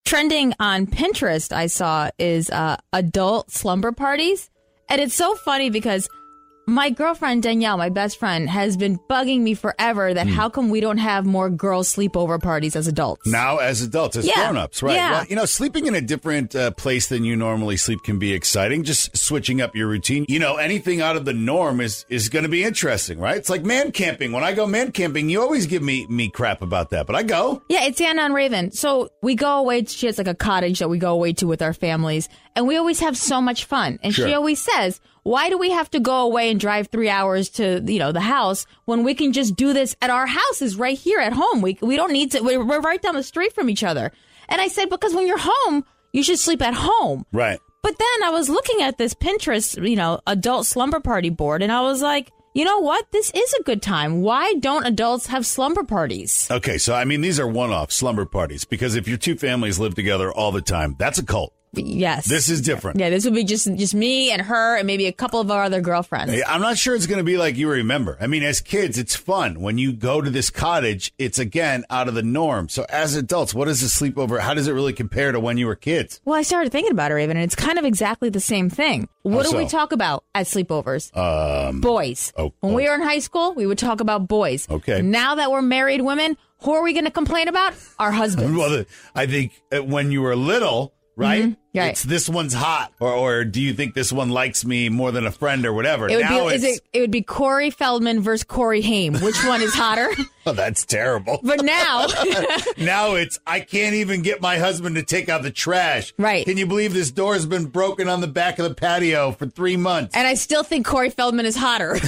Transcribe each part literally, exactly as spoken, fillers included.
trending on Pinterest I saw is uh, adult slumber parties. And it's so funny because my girlfriend, Danielle, my best friend, has been bugging me forever that mm. how come we don't have more girls' sleepover parties as adults? Now, as adults, as yeah. grown-ups, right? Yeah. Well, you know, sleeping in a different uh, place than you normally sleep can be exciting. Just switching up your routine. You know, anything out of the norm is is going to be interesting, right? It's like man camping. When I go man camping, you always give me, me crap about that, but I go. Yeah, it's Anna and Raven. So we go away. She has like a cottage that we go away to with our families, and we always have so much fun. And sure. she always says, why do we have to go away and drive three hours to, you know, the house when we can just do this at our houses right here at home? We we don't need to. We're, we're right down the street from each other. And I said, because when you're home, you should sleep at home. Right. But then I was looking at this Pinterest, you know, adult slumber party board, and I was like, you know what? This is a good time. Why don't adults have slumber parties? Okay, so I mean, these are one-off slumber parties because if your two families live together all the time, that's a cult. Yes. This is different. Yeah, this would be just just me and her and maybe a couple of our other girlfriends. I'm not sure it's going to be like you remember. I mean, as kids, it's fun. When you go to this cottage, it's, again, out of the norm. So as adults, what is a sleepover? How does it really compare to when you were kids? Well, I started thinking about it, Raven, and it's kind of exactly the same thing. What How do we so? talk about at sleepovers? Um, boys. Oh, when oh. we were in high school, we would talk about boys. Okay. Now that we're married women, who are we going to complain about? Our husbands. Well, the, I think uh, when you were little... Right? Mm-hmm. Right? It's this one's hot, or or do you think this one likes me more than a friend or whatever? It would now be it's, is it, it would be Corey Feldman versus Corey Haim. Which one is hotter? Oh, that's terrible. But now, now it's I can't even get my husband to take out the trash. Right? Can you believe this door has been broken on the back of the patio for three months? And I still think Corey Feldman is hotter.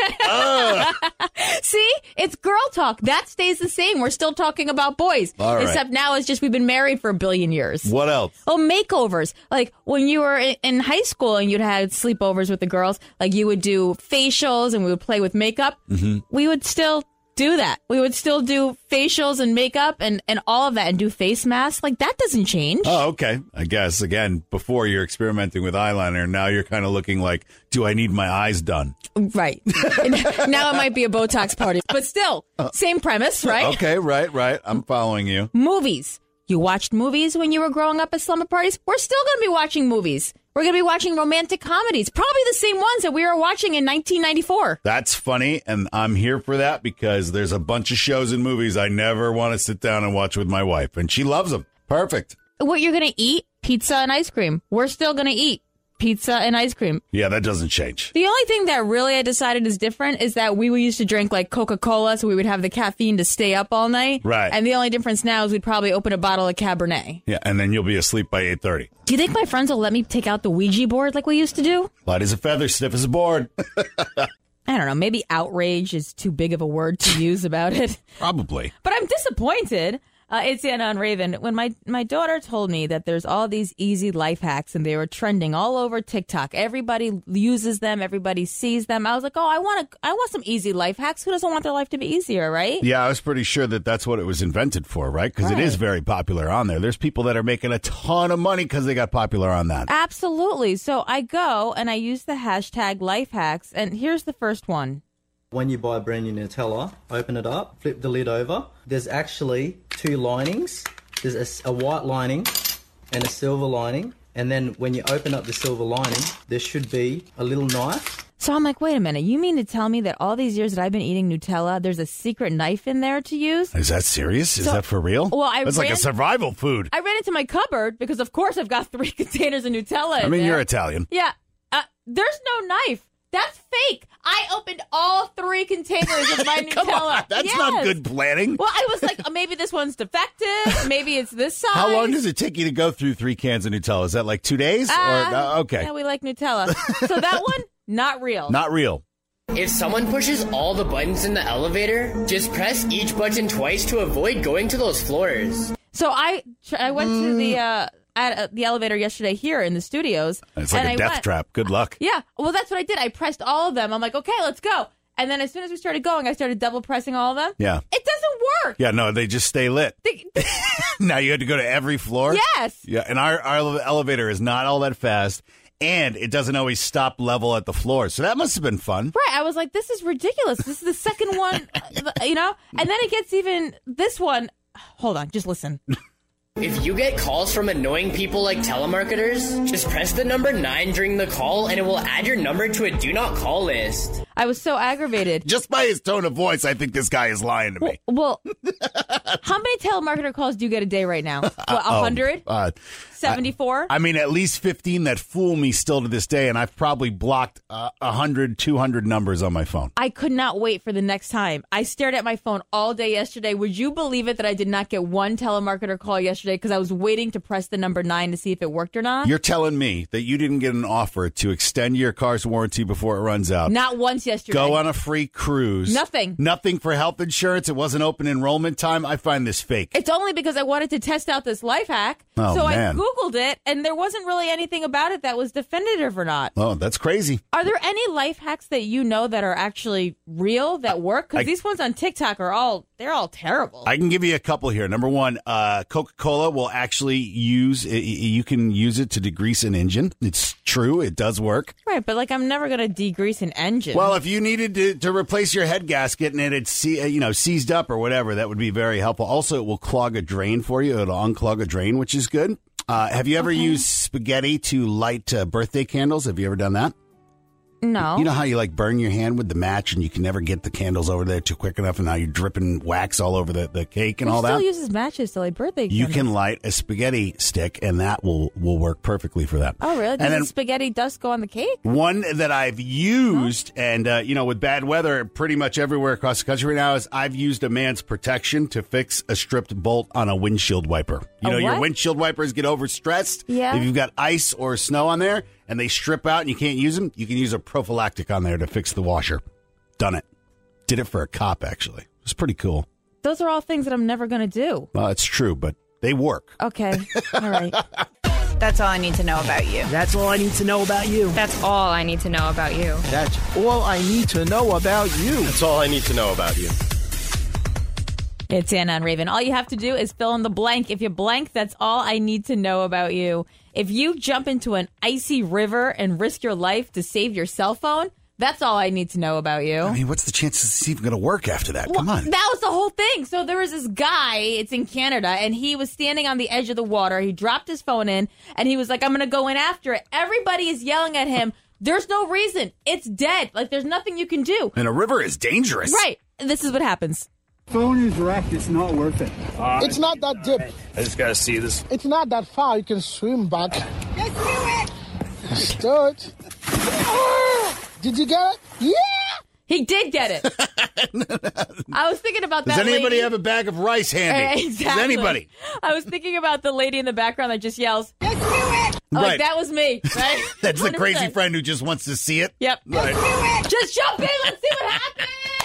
uh. See, it's girl talk. That stays the same. We're still talking about boys, All right. except now it's just we've been married for a billion years. What else? Oh, makeovers. Like when you were in, in high school and you'd had sleepovers with the girls, like you would do facials and we would play with makeup. Mm-hmm. We would still do that. We would still do facials and makeup and, and all of that and do face masks. Like that doesn't change. Oh, okay. I guess, again, before you're experimenting with eyeliner, now you're kind of looking like, do I need my eyes done? Right. Now it might be a Botox party, but still, same premise, right? Okay, right, right. I'm following you. Movies. You watched movies when you were growing up at slumber parties? We're still going to be watching movies. We're going to be watching romantic comedies, probably the same ones that we were watching in nineteen ninety-four. That's funny, and I'm here for that because there's a bunch of shows and movies I never want to sit down and watch with my wife, and she loves them. Perfect. What you're going to eat? Pizza and ice cream. We're still going to eat pizza and ice cream. Yeah, that doesn't change. The only thing that really I decided is different is that we used to drink like Coca-Cola, so we would have the caffeine to stay up all night. Right. And the only difference now is we'd probably open a bottle of Cabernet. Yeah, and then you'll be asleep by eight thirty. Do you think my friends will let me take out the Ouija board like we used to do? Light as a feather, stiff as a board. I don't know. Maybe outrage is too big of a word to use about it. Probably. But I'm disappointed. Uh, it's Anna on Raven. When my, my daughter told me that there's all these easy life hacks and they were trending all over TikTok. Everybody uses them. Everybody sees them. I was like, oh, I want to. I want some easy life hacks. Who doesn't want their life to be easier, right? Yeah, I was pretty sure that that's what it was invented for, right? Because Right. it is very popular on there. There's people that are making a ton of money because they got popular on that. Absolutely. So I go and I use the hashtag life hacks. And here's the first one. When you buy a brand new Nutella, open it up, flip the lid over. There's actually two linings. There's a, s- a white lining and a silver lining. And then when you open up the silver lining, there should be a little knife. So I'm like, wait a minute. You mean to tell me that all these years that I've been eating Nutella, there's a secret knife in there to use? Is that serious? Is So- that for real? Well, I That's like ran- a survival food. I ran into my cupboard because, of course, I've got three containers of Nutella in I mean, there. you're Italian. Yeah. Uh, there's no knife. That's fake. I opened all three containers of my Come Nutella. on, that's Yes. not good planning. Well, I was like, oh, maybe this one's defective. Maybe it's this size. How long does it take you to go through three cans of Nutella? Is that like two days? Uh, or uh, okay, Yeah, we like Nutella. So that one, not real. not real. If someone pushes all the buttons in the elevator, just press each button twice to avoid going to those floors. So I tr- I went to the uh, at uh, the elevator yesterday here in the studios. It's like and a I death went- trap. Good luck. Yeah, well, that's what I did. I pressed all of them. I'm like, okay, let's go. And then as soon as we started going, I started double pressing all of them. Yeah. It doesn't work. Yeah, no, they just stay lit. They- they- Now you had to go to every floor? Yes. Yeah, and our, our elevator is not all that fast, and it doesn't always stop level at the floor. So that must have been fun. Right. I was like, this is ridiculous. This is the second one, uh, you know? And then it gets even, this one, hold on, just listen. If you get calls from annoying people like telemarketers, just press the number nine during the call and it will add your number to a do not call list. I was so aggravated. Just by his tone of voice, I think this guy is lying to me. Well, how many telemarketer calls do you get a day right now? What, one hundred? Oh, uh, seventy-four? I, I mean, at least fifteen that fool me still to this day, and I've probably blocked uh, one hundred, two hundred numbers on my phone. I could not wait for the next time. I stared at my phone all day yesterday. Would you believe it that I did not get one telemarketer call yesterday because I was waiting to press the number nine to see if it worked or not? You're telling me that you didn't get an offer to extend your car's warranty before it runs out? Not once yesterday. Go on a free cruise. Nothing. Nothing for health insurance. It wasn't open enrollment time. I find this fake. It's only because I wanted to test out this life hack. Oh, so man. I Googled it, and there wasn't really anything about it that was definitive or not. Oh, that's crazy. Are there any life hacks that you know that are actually real, that work? Because these ones on TikTok are all, they're all terrible. I can give you a couple here. Number one, uh, Coca-Cola will actually use, you can use it to degrease an engine. It's true. It does work. Right, but like I'm never going to degrease an engine. Well, if you needed to, to replace your head gasket and it had se- you know, seized up or whatever, that would be very helpful. Also, it will clog a drain for you. It'll unclog a drain, which is good. Uh, have you ever okay. used spaghetti to light uh, birthday candles? Have you ever done that? No. You know how you like burn your hand with the match and you can never get the candles over there too quick enough and now you're dripping wax all over the, the cake and Who all that? still uses matches to light birthday candles? You can light a spaghetti stick and that will, will work perfectly for that. Oh, really? Does and then, the spaghetti dust go on the cake? One that I've used, huh? and, uh, you know, with bad weather pretty much everywhere across the country right now, is I've used a man's protection to fix a stripped bolt on a windshield wiper. You a know, what? your windshield wipers get overstressed. Yeah. If you've got ice or snow on there, and they strip out and you can't use them, you can use a prophylactic on there to fix the washer. Done it. Did it for a cop, actually. It was pretty cool. Those are all things that I'm never going to do. Well, it's true, but they work. Okay. All right. That's all I need to know about you. That's all I need to know about you. That's all I need to know about you. That's all I need to know about you. That's all I need to know about you. It's Anna and Raven. All you have to do is fill in the blank. If you blank, that's all I need to know about you. If you jump into an icy river and risk your life to save your cell phone, that's all I need to know about you. I mean, what's the chances it's even going to work after that? Well, Come on. That was the whole thing. So there was this guy, it's in Canada, and he was standing on the edge of the water. He dropped his phone in, and he was like, I'm going to go in after it. Everybody is yelling at him. There's no reason. It's dead. Like, there's nothing you can do. And a river is dangerous. Right. This is what happens. Phone is wrecked. It's not worth it. Uh, it's not that deep. I just gotta see this. It's not that far. You can swim back. Let's do it. Let's do it. Oh, did you get it? Yeah. He did get it. I was thinking about that. Does anybody lady. have a bag of rice handy? Exactly. Does anybody? I was thinking about the lady in the background that just yells, Let's do it. Like, right. that was me. Right? That's the one hundred percent. crazy friend who just wants to see it. Yep. Right. Let's do it. Just jump in. Let's see what happens.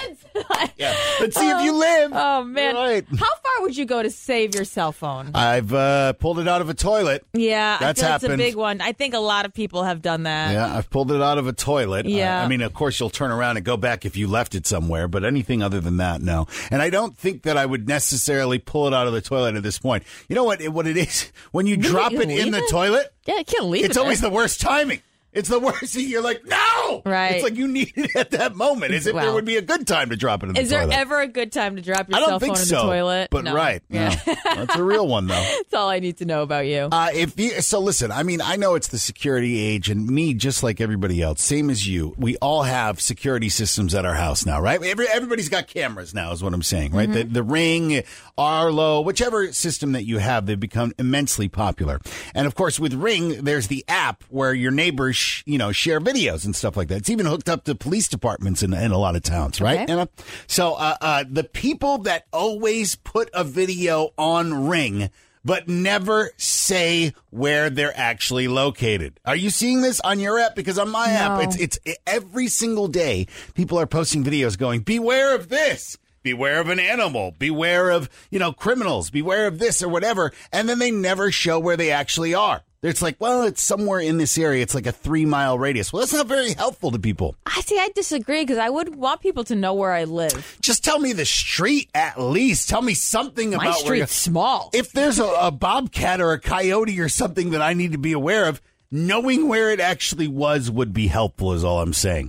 Yeah. Let's see oh, if you live. Oh, man. Right. How far would you go to save your cell phone? I've uh, pulled it out of a toilet. Yeah. That's I feel happened. It's a big one. I think a lot of people have done that. Yeah, I've pulled it out of a toilet. Yeah. Uh, I mean, of course, you'll turn around and go back if you left it somewhere, but anything other than that, no. And I don't think that I would necessarily pull it out of the toilet at this point. You know what? It, what it is? When you Really? drop You it in leave the it? toilet, Yeah, you can't leave it's it always there. the worst timing. It's the worst. You're like, no! Right. It's like you need it at that moment, as if Wow. there would be a good time to drop it in the Is toilet. there ever a good time to drop your I don't cell think phone in so, the toilet? but No. right. Yeah. No. That's a real one, though. That's all I need to know about you. Uh, if you, so listen, I mean, I know it's the security age, and me, just like everybody else, same as you, we all have security systems at our house now, right? Every, everybody's got cameras now, is what I'm saying, right? Mm-hmm. The, the Ring, Arlo, whichever system that you have, they've become immensely popular. And of course, with Ring, there's the app where your neighbors, sh- you know, share videos and stuff like that. It's even hooked up to police departments in, in a lot of towns, right? Okay. Anna? So, uh, uh, the people that always put a video on Ring but never say where they're actually located. Are you seeing this on your app? Because on my No. app, it's it's it, every single day, people are posting videos going, beware of this. Beware of an animal. Beware of, you know, criminals. Beware of this or whatever. And then they never show where they actually are. It's like, well, it's somewhere in this area. It's like a three mile radius. Well, that's not very helpful to people. I see. I disagree because I would want people to know where I live. Just tell me the street at least. Tell me something My about where street's you're small. If there's a, a bobcat or a coyote or something that I need to be aware of, knowing where it actually was would be helpful is all I'm saying. Mm,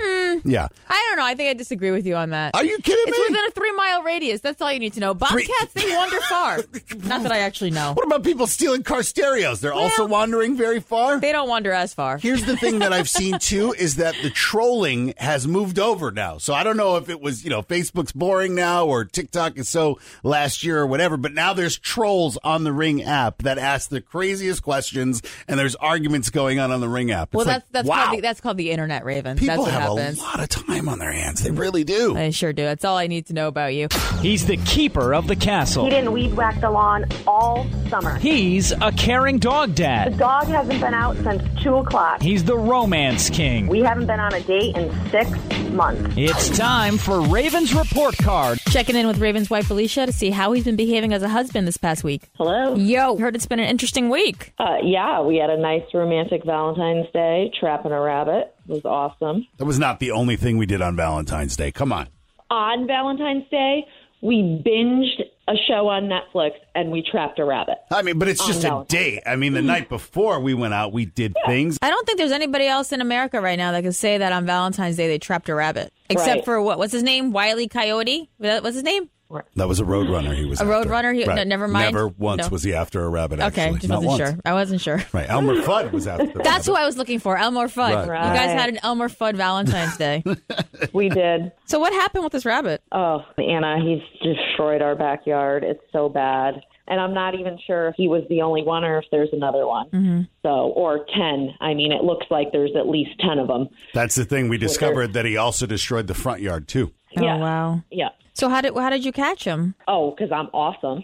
Yeah. I don't know. I think I disagree with you on that. Are you kidding It's me? within a three-mile radius. That's all you need to know. Bobcats, they wander far. Not that I actually know. What about people stealing car stereos? They're Well, also wandering very far? They don't wander as far. Here's the thing that I've seen, too, is that the trolling has moved over now. So I don't know if it was, you know, Facebook's boring now or TikTok is so last year or whatever, but now there's trolls on the Ring app that ask the craziest questions, and there's arguments going on on the Ring app. It's Well, like, that's that's wow. called the, that's called the internet, Raven. People that's what have happens. a lot of time on their hands. They really do. I sure do. That's all I need to know about you. He's the keeper of the castle. He didn't weed whack the lawn all summer. He's a caring dog The dad. dog hasn't been out since two o'clock. He's the romance king. We haven't been on a date in six months. It's time for Raven's Report Card. Checking in with Raven's wife, Alicia, to see how he's been behaving as a husband this past week. Hello. Yo, heard it's been an interesting week. Uh, yeah, we had a nice romantic Valentine's Day, trapping a rabbit. It was awesome. That was not the only thing we did on Valentine's Day. Come on. On Valentine's Day, we binged a show on Netflix and we trapped a rabbit. I mean, but it's On just a Valentine's. date. I mean, the night before we went out, we did things. I don't think there's anybody else in America right now that can say that on Valentine's Day they trapped a rabbit. Except Right. for, what? What's his name? Wile E. Coyote? What's his name? That was a roadrunner he was A after. roadrunner? He- no, never mind. Never once No. was he after a rabbit, Okay, actually. just Not wasn't once. sure. I wasn't sure. Right, Elmer Fudd was after the That's rabbit. who I was looking for, Elmer Fudd. Right. You guys Right. had an Elmer Fudd Valentine's Day. We did. So what happened with this rabbit? Oh, Anna, he's destroyed our backyard. It's so bad. And I'm not even sure if he was the only one or if there's another one. Mm-hmm. So, or ten. I mean, it looks like there's at least ten of them. That's the thing. We discovered that he also destroyed the front yard, too. Oh, Yeah. wow. Yeah. So how did how did you catch him? Oh, because I'm awesome.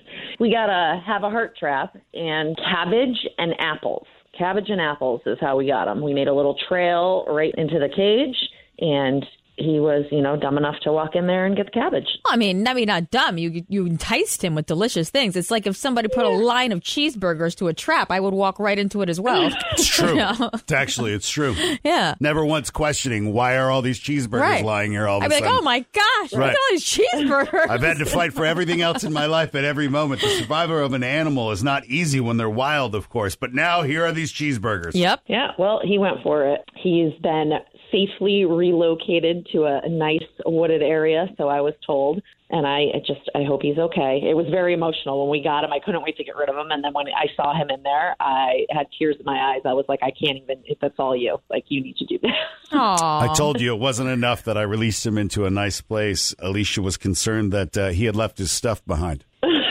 We got to have a heart trap and cabbage and apples. Cabbage and apples is how we got him. We made a little trail right into the cage, and he was, you know, dumb enough to walk in there and get the cabbage. I mean, I mean, not dumb. You you enticed him with delicious things. It's like if somebody put a line of cheeseburgers to a trap, I would walk right into it as well. It's true. You know? It's actually, it's true. Yeah. Never once questioning, why are all these cheeseburgers Right. lying here all of I'd a be like, sudden? oh my gosh, look Right. at all these cheeseburgers. I've had to fight for everything else in my life at every moment. The survivor of an animal is not easy when they're wild, of course. But now here are these cheeseburgers. Yep. Yeah, well, he went for it. He's been safely relocated to a nice wooded area, so I was told. And I I just, I hope he's okay. It was very emotional when we got him. I couldn't wait to get rid of him. And then when I saw him in there, I had tears in my eyes. I was like, I can't even, if that's all you. Like, you need to do that. Aww. I told you it wasn't enough that I released him into a nice place. Alicia was concerned that uh, he had left his stuff behind.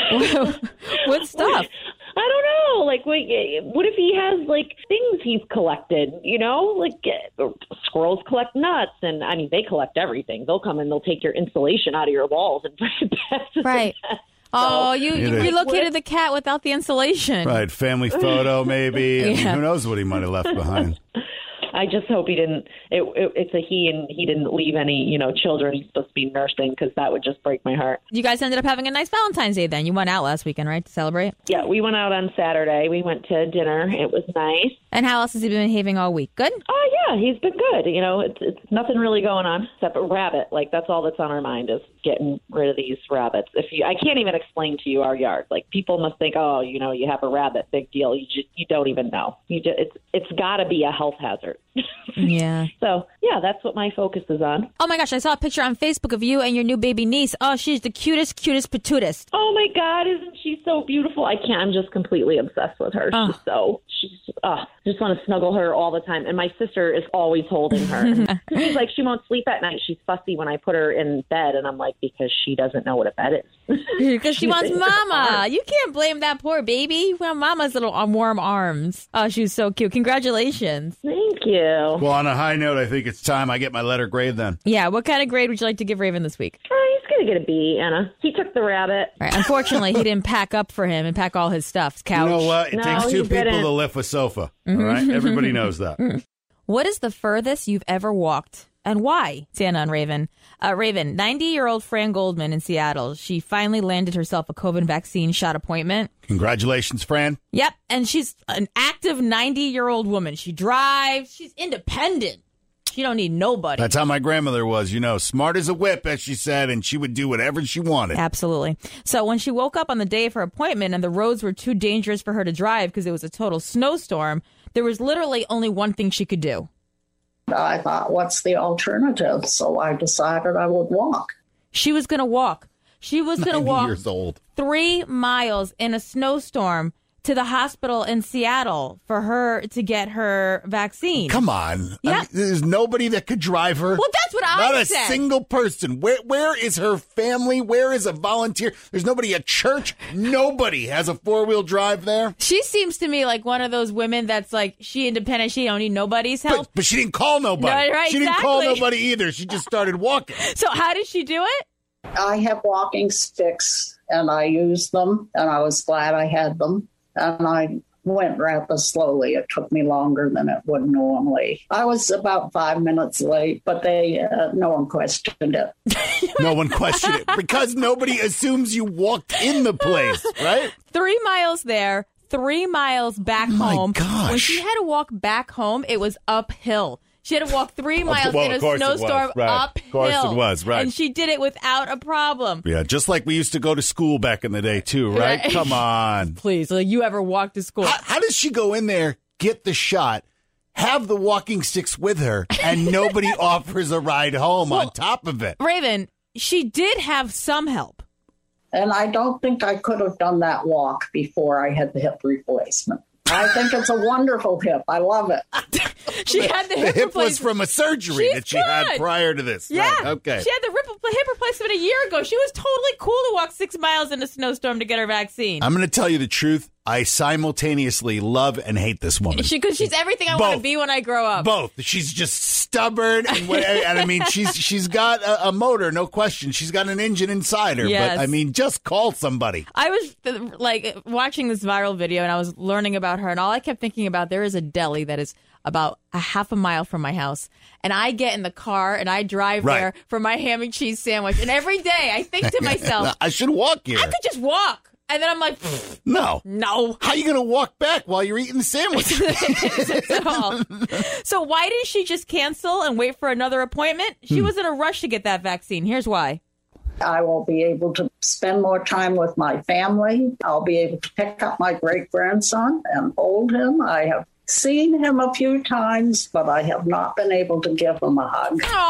What stuff? I don't know. Like, wait, what if he has, like, things he's collected, you know? Like, uh, squirrels collect nuts, and, I mean, they collect everything. They'll come and they'll take your insulation out of your walls and put it back to Right. the Oh, you, It you is. relocated the cat without the insulation. Right, family photo maybe. I mean, Yeah. who knows what he might have left behind. I just hope he didn't. It, it, it's a he, and he didn't leave any, you know, children he's supposed to be nursing, because that would just break my heart. You guys ended up having a nice Valentine's Day then. You went out last weekend, right, to celebrate? Yeah, we went out on Saturday. We went to dinner. It was nice. And how else has he been behaving all week? Good? Oh, yeah, he's been good. You know, it's, it's nothing really going on except a rabbit. Like, that's all that's on our mind is getting rid of these rabbits. If you, I can't even explain to you our yard. Like, people must think, oh, you know, you have a rabbit, big deal. You just, you don't even know. You just, it's, it's got to be a health hazard. Yeah. So, yeah, that's what my focus is on. Oh my gosh, I saw a picture on Facebook of you and your new baby niece. Oh, she's the cutest, cutest, patutest. Oh my God, isn't she so beautiful? I can't. I'm just completely obsessed with her. Oh. She's so. She's. Uh, just want to snuggle her all the time. And my sister is always holding her. And she's like, she won't sleep at night. She's fussy when I put her in bed, and I'm like, because she doesn't know what a bed is. Because she wants mama. You can't blame that poor baby. Well, mama's little warm arms. Oh, she's so cute. Congratulations. Thank you. Well, on a high note, I think it's time I get my letter grade then. Yeah, what kind of grade would you like to give Raven this week? Oh, he's going to get a B, Anna. He took the rabbit. All right. Unfortunately, he didn't pack up for him and pack all his stuff. His couch. You know what? It No, takes he two people didn't. to lift a sofa. All right? Everybody knows that. What is the furthest you've ever walked and why? It's Anna and Raven. Uh, Raven, ninety-year-old Fran Goldman in Seattle. She finally landed herself a COVID vaccine shot appointment. Congratulations, Fran. Yep. And she's an active ninety-year-old woman. She drives. She's independent. She don't need nobody. That's how my grandmother was, you know, smart as a whip, as she said, and she would do whatever she wanted. Absolutely. So when she woke up on the day of her appointment and the roads were too dangerous for her to drive because it was a total snowstorm, there was literally only one thing she could do. I thought, what's the alternative? So I decided I would walk. She was going to walk. She was going to walk years old. three miles in a snowstorm to the hospital in Seattle for her to get her vaccine. Come on. Yeah. I mean, there's nobody that could drive her. Well, that's what I Not a said. single person. Where Where is her family? Where is a volunteer? There's nobody at church. Nobody has a four-wheel drive there. She seems to me like one of those women that's like, she independent, she don't need nobody's help. But, but she didn't call nobody. No, right, she didn't call exactly. nobody either. She just started walking. So how did she do it? I have walking sticks, and I used them, and I was glad I had them. And I went rather slowly. It took me longer than it would normally. I was about five minutes late, but they uh, no one questioned it. No one questioned it because nobody assumes you walked in the place, right? Three miles there, three miles back My home. gosh. When she had to walk back home, it was uphill. She had to walk three miles well, in a of course it was, snowstorm right. uphill. Of course it was, right. And she did it without a problem. Yeah, just like we used to go to school back in the day, too, right? Right. Come on. Please, like you ever walk to school? How, how does she go in there, get the shot, have the walking sticks with her, and nobody offers a ride home Well, on top of it? Raven, she did have some help. And I don't think I could have done that walk before I had the hip replacement. I think it's a wonderful hip. I love it. She had the The hip, hip was replacement. from a surgery She's that she had good. prior to this. Yeah. Right, okay. She had the rip- hip replacement a year ago. She was totally cool to walk six miles in a snowstorm to get her vaccine. I'm going to tell you the truth. I simultaneously love and hate this woman. She, cause she's everything I want to Both. be when I grow up. Both. She's just stubborn, and, what, and I mean, she's she's got a, a motor, no question. She's got an engine inside her. Yes. But I mean, just call somebody. I was uh, like watching this viral video and I was learning about her, and all I kept thinking about, there is a deli that is about a half a mile from my house, and I get in the car and I drive Right. there for my ham and cheese sandwich, and every day I think to myself, I should walk here. I could just walk. And then I'm like, pfft, No. no. How are you going to walk back while you're eating the sandwich? At all. So why didn't she just cancel and wait for another appointment? She Hmm. was in a rush to get that vaccine. Here's why. I will be able to spend more time with my family. I'll be able to pick up my great-grandson and hold him. I have seen him a few times, but I have not been able to give him a hug. Aww.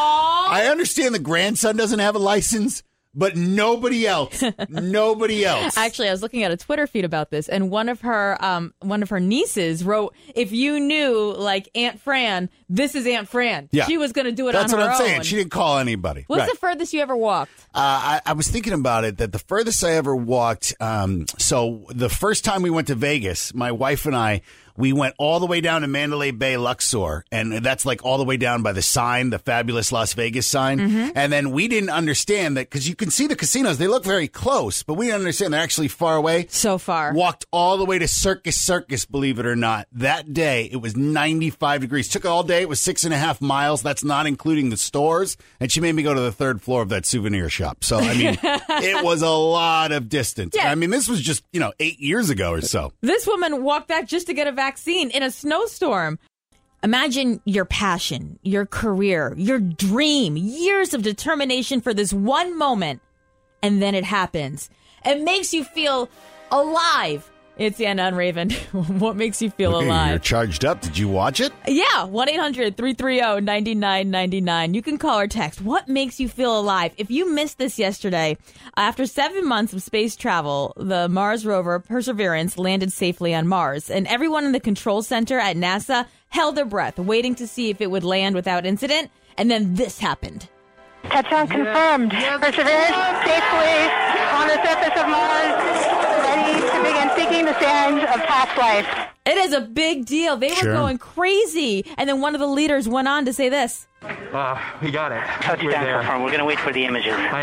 I understand the grandson doesn't have a license, but nobody else. Nobody else. Actually, I was looking at a Twitter feed about this, and one of her um, one of her nieces wrote, "If you knew like Aunt Fran, this is Aunt Fran. Yeah. She was going to do it That's on her what I'm own." saying. She didn't call anybody. What's Right. the furthest you ever walked? Uh, I, I was thinking about it, that the furthest I ever walked, um, so the first time we went to Vegas, my wife and I, we went all the way down to Mandalay Bay, Luxor, and that's like all the way down by the sign, the fabulous Las Vegas sign. Mm-hmm. And then we didn't understand that, because you can see the casinos, they look very close, but we didn't understand they're actually far away. So far. Walked all the way to Circus Circus, believe it or not. That day, it was ninety-five degrees. Took all day. It was six and a half miles. That's not including the stores. And she made me go to the third floor of that souvenir shop. So, I mean, it was a lot of distance. Yeah. I mean, this was just, you know, eight years ago or so. This woman walked back just to get a vaccine in a snowstorm. Imagine your passion, your career, your dream, years of determination for this one moment, and then it happens. It makes you feel alive. It's Anna and Raven. What makes you feel Okay, alive? You're charged up. Did you watch it? Yeah, one eight hundred three three zero nine nine nine nine. You can call or text. What makes you feel alive? If you missed this yesterday, after seven months of space travel, the Mars rover Perseverance landed safely on Mars, and everyone in the control center at NASA held their breath, waiting to see if it would land without incident, and then this happened. Touchdown confirmed. Perseverance safely on the surface of Mars, ready to begin seeking the sands of past life. It is a big deal. They were Sure. going crazy, and then one of the leaders went on to say this. Uh, we got it. Touchdown We're there. confirmed. We're going to wait for the images. I,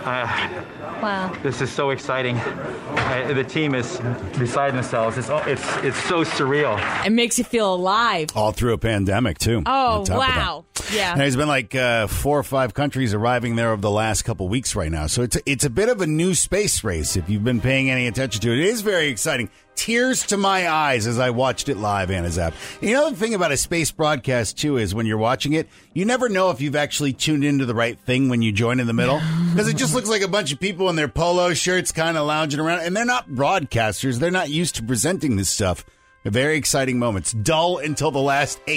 uh, Wow. this is so exciting. I, the team is beside themselves. It's it's it's so surreal. It makes you feel alive. All through a pandemic, too. Oh, on top of that. wow. Yeah. And there's been like uh, four or five countries arriving there over the last couple weeks right now. So it's a, it's a bit of a new space race if you've been paying any attention to it. It is very exciting. Tears to my eyes as I watched it live, Anna Zapp. And the other thing about a space broadcast, too, is when you're watching it, you never know if you've actually tuned into the right thing when you join in the middle. Because it just looks like a bunch of people in their polo shirts kind of lounging around. And they're not broadcasters. They're not used to presenting this stuff. Very exciting moments. Dull until the last eight.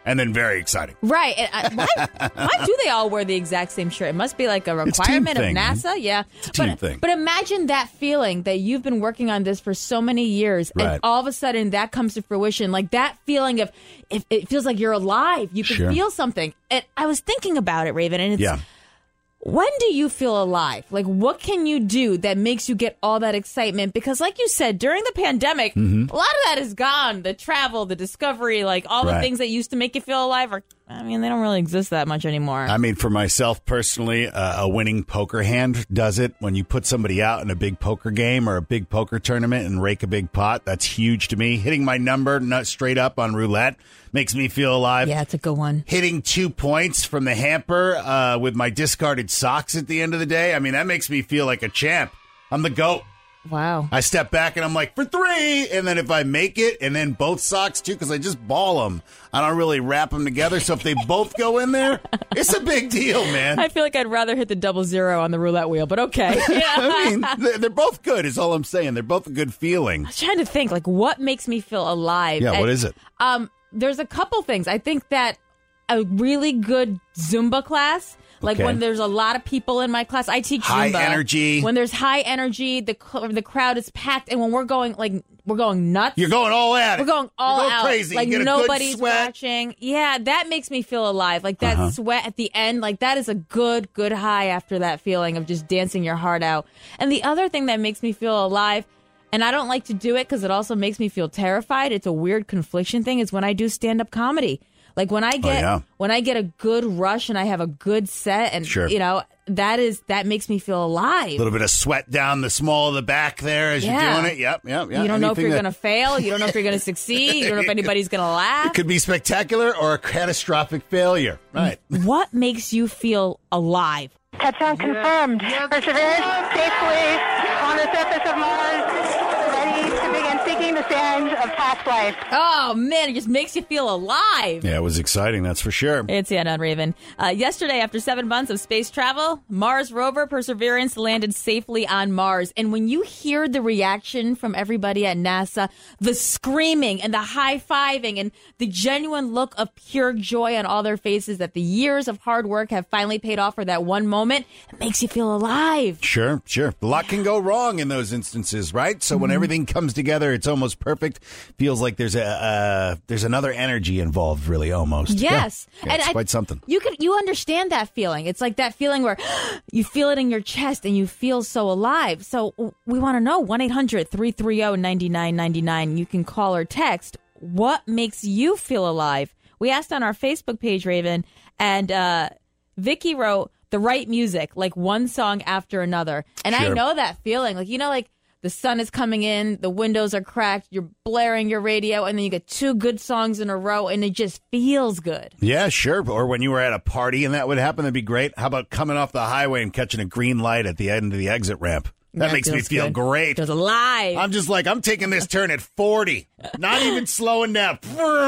and then very exciting. Right. And I, why, why do they all wear the exact same shirt? It must be like a requirement of thing, NASA. man. Yeah. It's a team but, thing. but imagine that feeling that you've been working on this for so many years, Right. and all of a sudden that comes to fruition. Like that feeling of, it, it feels like you're alive. You can Sure. feel something. And I was thinking about it, Raven, and it's, Yeah. when do you feel alive? Like, what can you do that makes you get all that excitement? Because like you said, during the pandemic, Mhm. a lot of that is gone. The travel, the discovery, like all the Right. things that used to make you feel alive are, I mean, they don't really exist that much anymore. I mean, for myself personally, uh, a winning poker hand does it. When you put somebody out in a big poker game or a big poker tournament and rake a big pot, that's huge to me. Hitting my number not straight up on roulette makes me feel alive. Yeah, it's a good one. Hitting two points from the hamper uh, with my discarded socks at the end of the day, I mean, that makes me feel like a champ. I'm the GOAT. Wow. I step back and I'm like, for three. And then if I make it, and then both socks too, because I just ball them. I don't really wrap them together. So if they both go in there, it's a big deal, man. I feel like I'd rather hit the double zero on the roulette wheel, but okay. Yeah. I mean, they're, they're both good is all I'm saying. They're both a good feeling. I was trying to think, like, what makes me feel alive? Yeah, And, what is it? Um, there's a couple things. I think that a really good Zumba class, like Okay. when there's a lot of people in my class, I teach High Zumba. energy. When there's high energy, the cl- the crowd is packed, and when we're going, like, we're going nuts. You're going all at it. We're going all You're going out. crazy. Like, you get a nobody's good sweat. watching. Yeah, that makes me feel alive. Like, that Uh-huh. sweat at the end, like, that is a good, good high after that feeling of just dancing your heart out. And the other thing that makes me feel alive, and I don't like to do it because it also makes me feel terrified, it's a weird confliction thing, is when I do stand-up comedy. Like, when I get yeah. when I get a good rush and I have a good set, and, Sure. you know, that is that makes me feel alive. A little bit of sweat down the small of the back there as Yeah. you're doing it. Yep, yep, yep. You don't know if Anything you're that- going to fail. You don't know if you're going to succeed. You don't know if anybody's going to laugh. It could be spectacular or a catastrophic failure. Right. What makes you feel alive? Touchdown confirmed. Perseverance safely on the surface of Mars, ready to begin seeking the sands of past life. Oh, man, it just makes you feel alive. Yeah, it was exciting, that's for sure. It's Anna and Raven. Uh, yesterday, after seven months of space travel, Mars rover Perseverance landed safely on Mars. And when you hear the reaction from everybody at NASA, the screaming and the high-fiving and the genuine look of pure joy on all their faces that the years of hard work have finally paid off for that one moment, it makes you feel alive. Sure, sure. A lot can go wrong in those instances, right? So when Mhm. everything comes together, it's almost perfect. Feels like there's a uh, there's another energy involved, really, almost. Yes. Yeah. Yeah, And it's I- quite something. You can you understand that feeling. It's like that feeling where you feel it in your chest and you feel so alive. So we want to know one eight hundred three three zero nine nine nine nine. You can call or text. What makes you feel alive? We asked on our Facebook page, Raven, and uh, Vicky wrote the right music, like one song after another. And I Sure. know that feeling. Like, you know, like the sun is coming in, the windows are cracked, you're blaring your radio, and then you get two good songs in a row, and it just feels good. Yeah, sure. Or when you were at a party and that would happen, that'd be great. How about coming off the highway and catching a green light at the end of the exit ramp? That That makes me feels feel good. great. Feels alive. I'm just like, I'm taking this turn at forty, not even slowing down.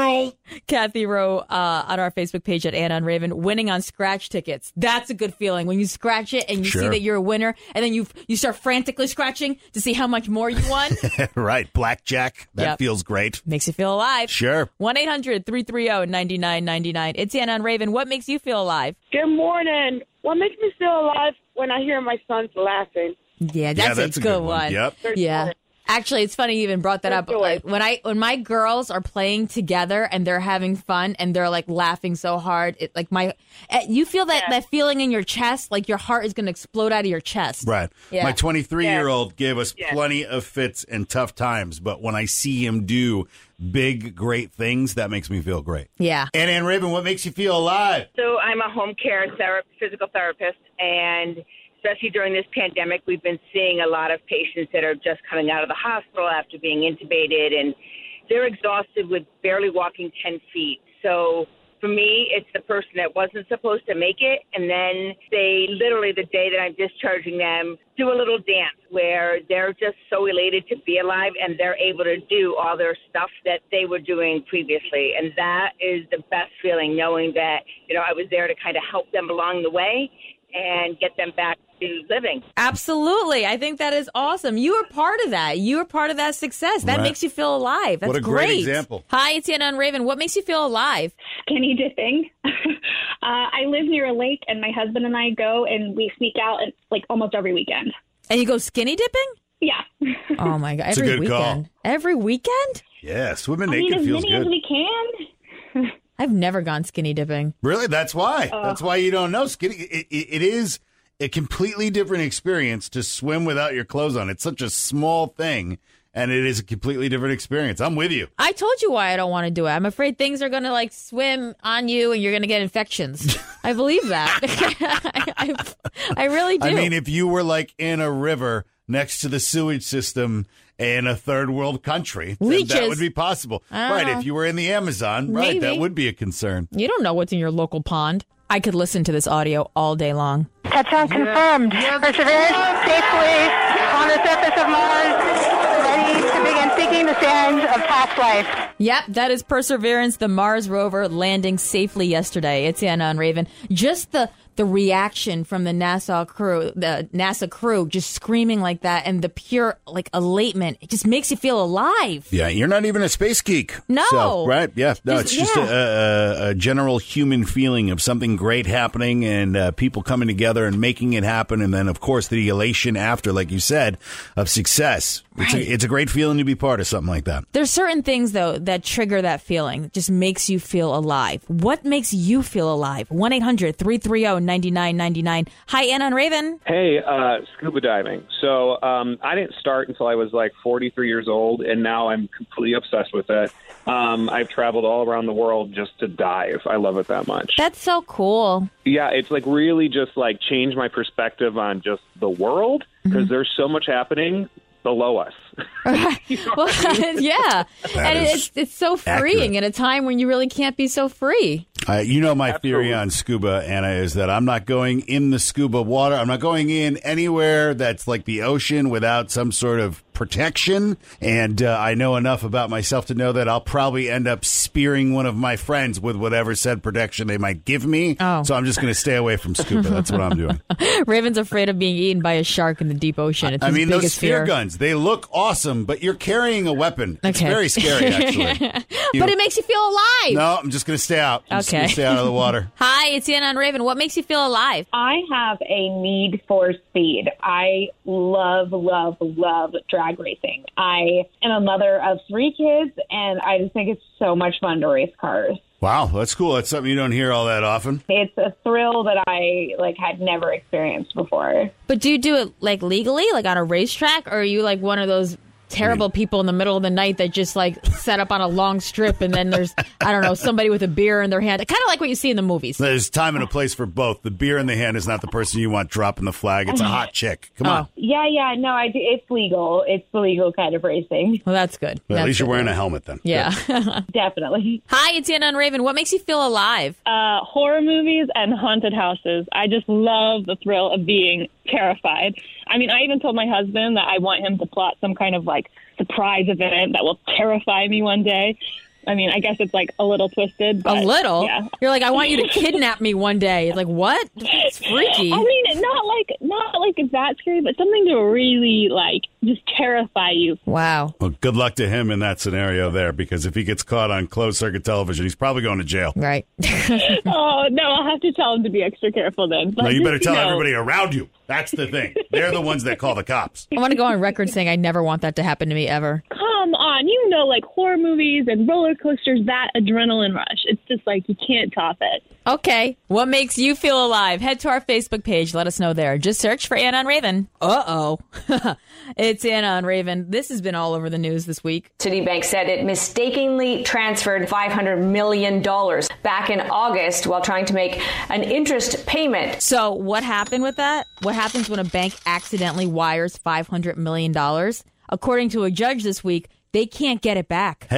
Kathy wrote uh, on our Facebook page at Anna and Raven, winning on scratch tickets. That's a good feeling when you scratch it and you see Sure. that you're a winner, and then you you start frantically scratching to see how much more you won. Right. Blackjack. That Yep. feels great. Makes you feel alive. Sure. one eight hundred three three zero nine nine nine nine. It's Anna and Raven. What makes you feel alive? Good morning. What makes me feel alive when I hear my sons laughing? Yeah, that's, Yeah, that's a a good, good one. one. Yep. Yeah. Actually, it's funny you even brought that up. Like, when I when my girls are playing together and they're having fun and they're like laughing so hard, it like my eh, you feel that that feeling in your chest, like your heart is going to explode out of your chest. Right. Yeah. My twenty-three-year-old gave us plenty of fits and tough times, but when I see him do big, great things, that makes me feel great. Yeah. And Ann Raven, what makes you feel alive? So I'm a home care thera- physical therapist, and especially during this pandemic, we've been seeing a lot of patients that are just coming out of the hospital after being intubated, and they're exhausted with barely walking ten feet. So for me, it's the person that wasn't supposed to make it, and then they literally, the day that I'm discharging them, do a little dance where they're just so elated to be alive, and they're able to do all their stuff that they were doing previously. And that is the best feeling, knowing that, you know, I was there to kind of help them along the way and get them back to living. Absolutely. I think that is awesome. You are part of that. You are part of that success. That Right. makes you feel alive. That's What a great example. Hi, it's Anna and Raven. What makes you feel alive? Skinny dipping. uh, I live near a lake, and my husband and I go, and we sneak out and, like almost every weekend. And you go skinny dipping? Yeah. Oh, my God. It's a Every good weekend. call. Every weekend? Yeah, swimming I mean, naked as feels many good. as we can. I've never gone skinny dipping. Really? That's why. Uh, That's why you don't know. Skinny. It, it, it is a completely different experience to swim without your clothes on. It's such a small thing, and it is a completely different experience. I'm with you. I told you why I don't want to do it. I'm afraid things are going to like swim on you and you're going to get infections. I believe that. I, I, I really do. I mean, if you were like in a river next to the sewage system in a third world country, then Leeches. that would be possible. I don't Right. know. If you were in the Amazon, right, Maybe. that would be a concern. You don't know what's in your local pond. I could listen to this audio all day long. Touchdown confirmed. Perseverance safely on the surface of Mars, ready to begin seeking the sands of past life. Yep, that is Perseverance, the Mars rover, landing safely yesterday. It's Anna and Raven. Just the the reaction from the NASA crew, the NASA crew, just screaming like that, and the pure like elatement, it just makes you feel alive. Yeah, you're not even a space geek. No. So, right? Yeah. No, Just- it's just yeah. a, a, a general human feeling of something great happening and uh, people coming together and making it happen. And then, of course, the elation after, like you said, of success. It's, Right. a, it's a great feeling to be part of something like that. There's certain things, though, that trigger that feeling. It just makes you feel alive. What makes you feel alive? one eight hundred three three zero nine nine nine nine. Hi, Anna and Raven. Hey, uh, scuba diving. So um, I didn't start until I was like forty-three years old, and now I'm completely obsessed with it. Um, I've traveled all around the world just to dive. I love it that much. That's so cool. Yeah, it's like really just like changed my perspective on just the world because Mm-hmm. there's so much happening below us. Well, yeah. That and is it's it's so freeing at a time when you really can't be so free. Uh, you know my theory on scuba, Anna, is that I'm not going in the scuba water. I'm not going in anywhere that's like the ocean without some sort of protection. And uh, I know enough about myself to know that I'll probably end up spearing one of my friends with whatever said protection they might give me. Oh. So I'm just going to stay away from scuba. That's what I'm doing. Raven's afraid of being eaten by a shark in the deep ocean. It's I his mean, those biggest spear fear. guns, they look awesome, but you're carrying a weapon. It's Okay. very scary, actually. You- But it makes you feel alive. No, I'm just going to stay out. I'm just Okay. going to stay out of the water. Hi, it's Anna and Raven. What makes you feel alive? I have a need for speed. I love, love, love drag racing. I am a mother of three kids, and I just think it's so much fun to race cars. Wow, that's cool. That's something you don't hear all that often. It's a thrill that I like had never experienced before. But do you do it like legally, like on a racetrack, or are you like one of those terrible people in the middle of the night that just like set up on a long strip and then there's, I don't know, somebody with a beer in their hand? Kind of like what you see in the movies. There's time and a place for both. The beer in the hand is not the person you want dropping the flag. It's a hot chick. Come on. Yeah, yeah, no, I do. It's legal. It's the legal kind of racing. Well, that's good. Well, at That's least you're good. wearing a helmet then. Yeah. Definitely. Hi, it's Anna and Raven. What makes you feel alive? Uh, horror movies and haunted houses. I just love the thrill of being terrified. I mean, I even told my husband that I want him to plot some kind of like surprise event that will terrify me one day. I mean, I guess it's like a little twisted. But, a little? Yeah. You're like, I want you to kidnap me one day. It's like, what? It's freaky. I mean, not like not like that scary, but something to really like just terrify you. Wow. Well, good luck to him in that scenario there, because if he gets caught on closed circuit television, he's probably going to jail. Right. Oh, no, I'll have to tell him to be extra careful then. But No, you better just, tell know, everybody around you. That's the thing. They're the ones that call the cops. I want to go on record saying I never want that to happen to me ever. Come on, you know, like horror movies and roller coasters, that adrenaline rush. It's just like you can't top it. Okay. What makes you feel alive? Head to our Facebook page. Let us know there. Just search for Anna and Raven. Uh-oh. It's Anna and Raven. This has been all over the news this week. Citibank said it mistakenly transferred five hundred million dollars back in August while trying to make an interest payment. So what happened with that? What happens when a bank accidentally wires five hundred million dollars? According to a judge this week, they can't get it back. Hey,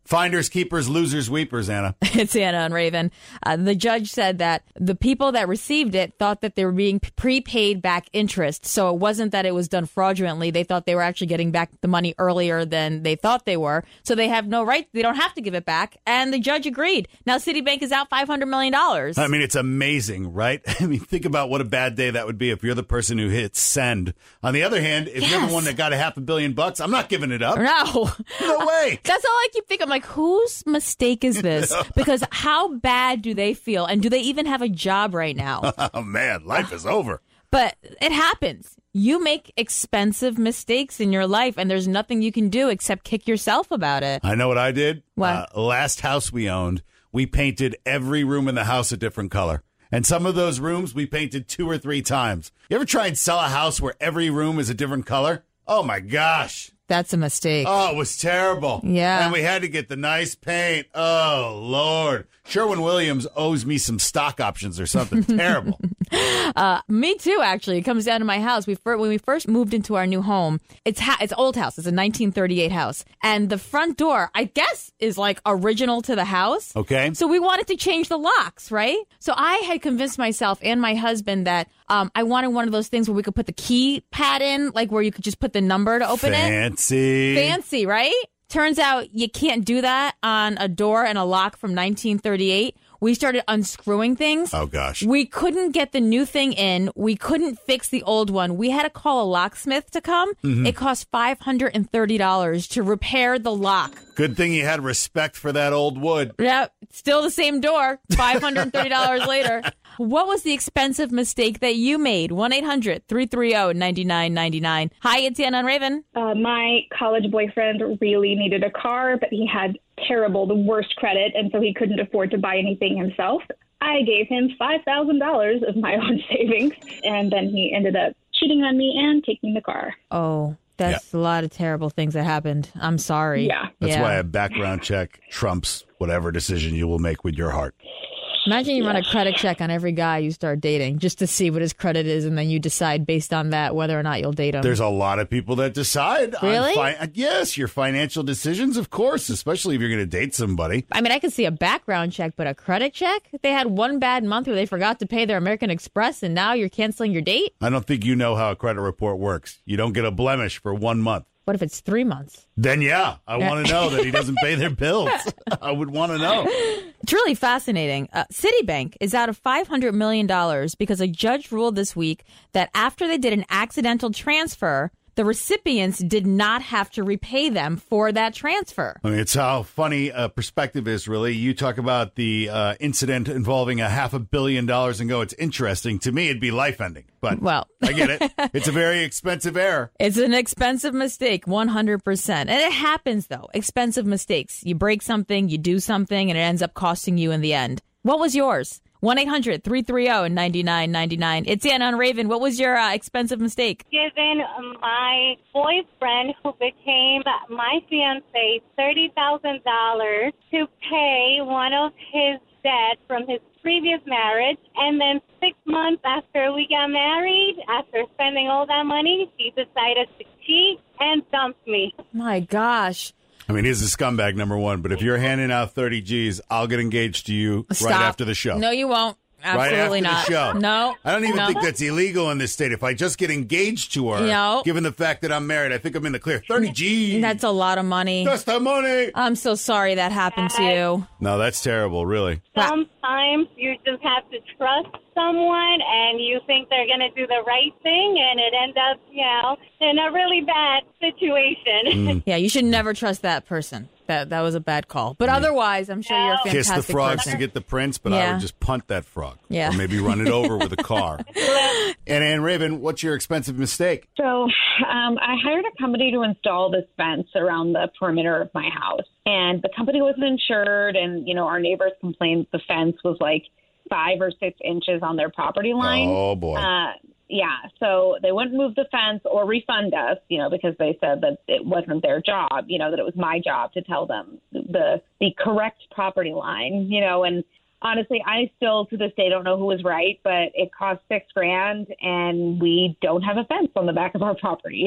Finders, keepers, losers, weepers, Anna. It's Anna and Raven. Uh, the judge said that the people that received it thought that they were being prepaid back interest. So it wasn't that it was done fraudulently. They thought they were actually getting back the money earlier than they thought they were. So they have no right. They don't have to give it back. And the judge agreed. Now Citibank is out five hundred million dollars. I mean, it's amazing, right? I mean, think about what a bad day that would be if you're the person who hits send. On the other hand, if Yes. you're the one that got a half a billion bucks, I'm not giving it up. No. No way. That's all I keep thinking. I'm like, whose mistake is this? Because how bad do they feel? And do they even have a job right now? Oh, man, life is over. But it happens. You make expensive mistakes in your life, and there's nothing you can do except kick yourself about it. I know what I did. What? Uh, last house we owned, we painted every room in the house a different color. And some of those rooms we painted two or three times. You ever try and sell a house where every room is a different color? Oh, my gosh. That's a mistake. Oh, it was terrible. Yeah. And we had to get the nice paint. Oh, Lord. Sherwin-Williams owes me some stock options or something. Terrible. Uh, me too, actually. It comes down to my house. We fir- when we first moved into our new home, it's ha- it's old house. It's a nineteen thirty-eight house. And the front door, I guess, is like original to the house. Okay. So we wanted to change the locks, right? So I had convinced myself and my husband that um, I wanted one of those things where we could put the key pad in, like where you could just put the number to open it. Fancy. Fancy, right? Turns out you can't do that on a door and a lock from nineteen thirty-eight. We started unscrewing things. Oh, gosh. We couldn't get the new thing in. We couldn't fix the old one. We had to call a locksmith to come. Mhm. It cost five hundred thirty dollars to repair the lock. Good thing you had respect for that old wood. Yep, still the same door, five hundred thirty dollars later. What was the expensive mistake that you made? one eight hundred three three zero nine nine nine nine. Hi, it's Anna and Raven. Uh, my college boyfriend really needed a car, but he had terrible, the worst credit, and so he couldn't afford to buy anything himself. I gave him five thousand dollars of my own savings, and then he ended up cheating on me and taking the car. Oh, that's a lot of terrible things that happened. I'm sorry. Yeah. That's Yeah. why a background check trumps whatever decision you will make with your heart. Imagine you run a Yeah. credit check on every guy you start dating just to see what his credit is, and then you decide based on that whether or not you'll date him. There's a lot of people that decide. on Really? fi- yes, your financial decisions, of course, especially if you're going to date somebody. I mean, I could see a background check, but a credit check? They had one bad month where they forgot to pay their American Express, and now you're canceling your date? I don't think you know how a credit report works. You don't get a blemish for one month. What if it's three months? Then, yeah, I want to know that he doesn't pay their bills. I would want to know. It's really fascinating. Uh, Citibank is out of five hundred million dollars because a judge ruled this week that after they did an accidental transfer, the recipients did not have to repay them for that transfer. I mean, it's how funny uh, perspective is, really. You talk about the uh, incident involving a half a billion dollars and go, it's interesting. To me, it'd be life-ending. But Well, I get it. It's a very expensive error. It's an expensive mistake, one hundred percent. And it happens, though. Expensive mistakes. You break something, you do something, and it ends up costing you in the end. What was yours? one eight hundred three three zero nine nine nine nine. It's Anna and Raven. What was your uh, expensive mistake? Given my boyfriend, who became my fiance, thirty thousand dollars to pay one of his debts from his previous marriage. And then six months after we got married, after spending all that money, he decided to cheat and dumped me. My gosh. I mean, he's a scumbag, number one. But if you're handing out thirty G's, I'll get engaged to you Stop. right after the show. No, you won't. Absolutely right after not. the show. No. I don't even no. think that's illegal in this state. If I just get engaged to her, No. given the fact that I'm married, I think I'm in the clear. thirty G's. That's a lot of money. That's the money. I'm so sorry that happened to you. No, that's terrible, really. Sometimes you just have to trust someone and you think they're going to do the right thing and it ends up, you know, in a really bad situation. Yeah, you should never trust that person. That that was a bad call. But otherwise, I'm sure you're a Kiss fantastic the frogs person. to get the prince, but I Yeah. would just punt that frog. Yeah. Or maybe run it over with a car. And Ann Raven, what's your expensive mistake? So um, I hired a company to install this fence around the perimeter of my house. And the company wasn't insured. And, you know, our neighbors complained the fence was like five or six inches on their property line. Oh, boy. Uh, yeah. So they wouldn't move the fence or refund us, you know, because they said that it wasn't their job, you know, that it was my job to tell them the the correct property line, you know, and honestly, I still to this day don't know who was right, but it cost six grand and we don't have a fence on the back of our property.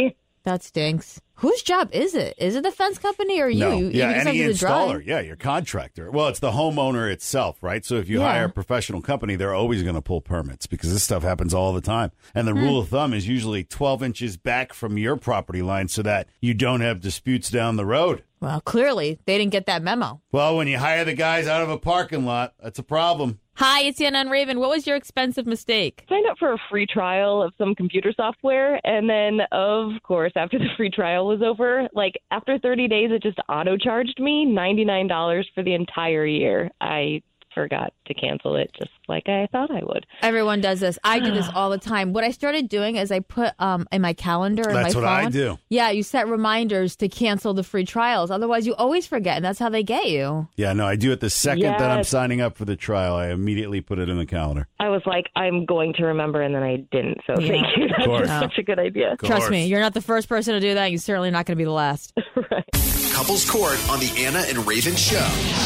That stinks. Whose job is it? Is it the fence company or you? No. You, yeah, you just any have to do the installer. drawing? Yeah, your contractor. Well, it's the homeowner itself, right? So if you Yeah. hire a professional company, they're always going to pull permits because this stuff happens all the time. And the Hmm. rule of thumb is usually twelve inches back from your property line so that you don't have disputes down the road. Well, clearly they didn't get that memo. Well, when you hire the guys out of a parking lot, that's a problem. Hi, it's Yana and Raven. What was your expensive mistake? Signed up for a free trial of some computer software, and then, of course, after the free trial was over, like after thirty days, it just auto charged me ninety-nine dollars for the entire year. I forgot to cancel it, just like I thought I would. Everyone does this. I do this all the time. What I started doing is I put um in my calendar in That's my what phone. I do. Yeah, you set reminders to cancel the free trials. Otherwise, you always forget, and that's how they get you. Yeah, no, I do it the second that I'm Yes. signing up for the trial. I immediately put it in the calendar. I was like, I'm going to remember, and then I didn't. So Yeah. thank you. That's course. just such a good idea. Trust me, you're not the first person to do that. You're certainly not going to be the last. Couples Court on the Anna and Raven Show.